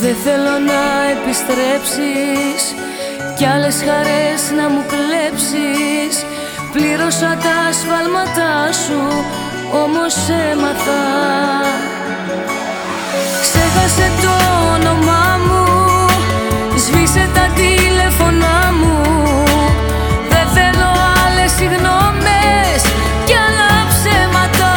Δεν θέλω να επιστρέψεις κι άλλες χαρές να μου κλέψεις. Πλήρωσα τα σφάλματά σου, όμως έμαθα. Ξέχασε το όνομά μου, σβήσε τα τηλέφωνά μου. Δεν θέλω άλλες συγγνώμες κι άλλα ψέματα.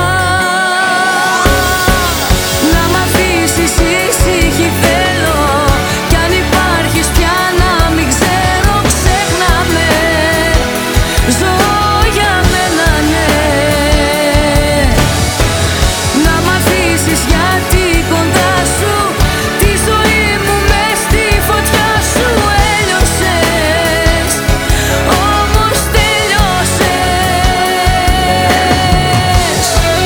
Να μ' αφήσεις ήσυχη θέλω, κι αν υπάρχεις πια να μην ξέρω. Ξέχνα με, ζω για μένα, ναι. Να μ' αφήσεις γιατί κοντά σου τη ζωή μου μες στη φωτιά σου έλειωσες, όμως τελειώσες.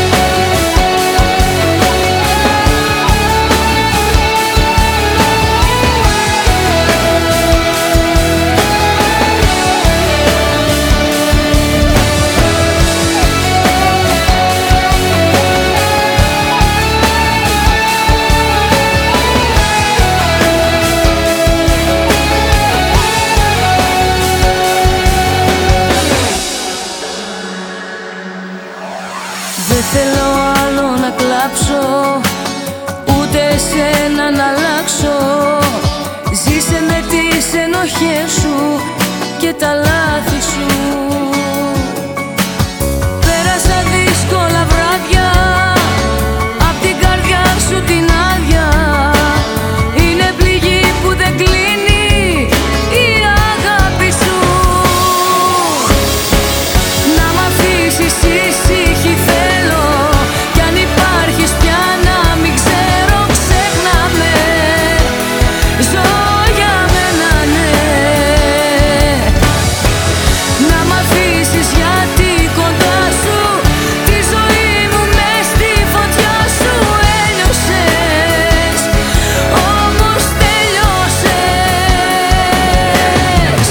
Δεν θέλω άλλο να κλάψω, ούτε εσένα να αλλάξω. Ζήσε με τις ενοχές σου και τα λάθη σου. Πέρασα δύσκολα βράδια, απ' την καρδιά σου την άδεια. Είναι πληγή που δεν κλείνει η αγάπη σου. Να μ' αφήσεις ήσυχη θέλω, κι αν υπάρχεις πια να μην ξέρω. Ξέχνα με, ζω για μένα, ναι. Να μ' αφήσεις γιατί κοντά σου τη ζωή μου μες στη φωτιά σου έλειωσες, όμως τελειώσες.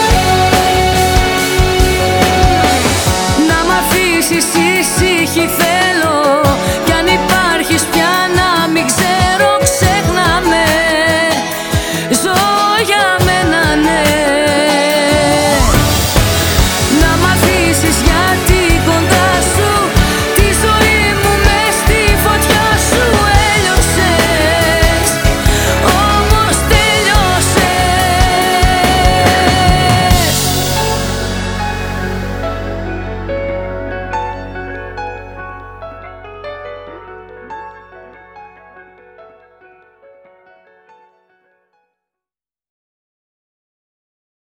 Να μ' αφήσεις ήσυχη θέλω,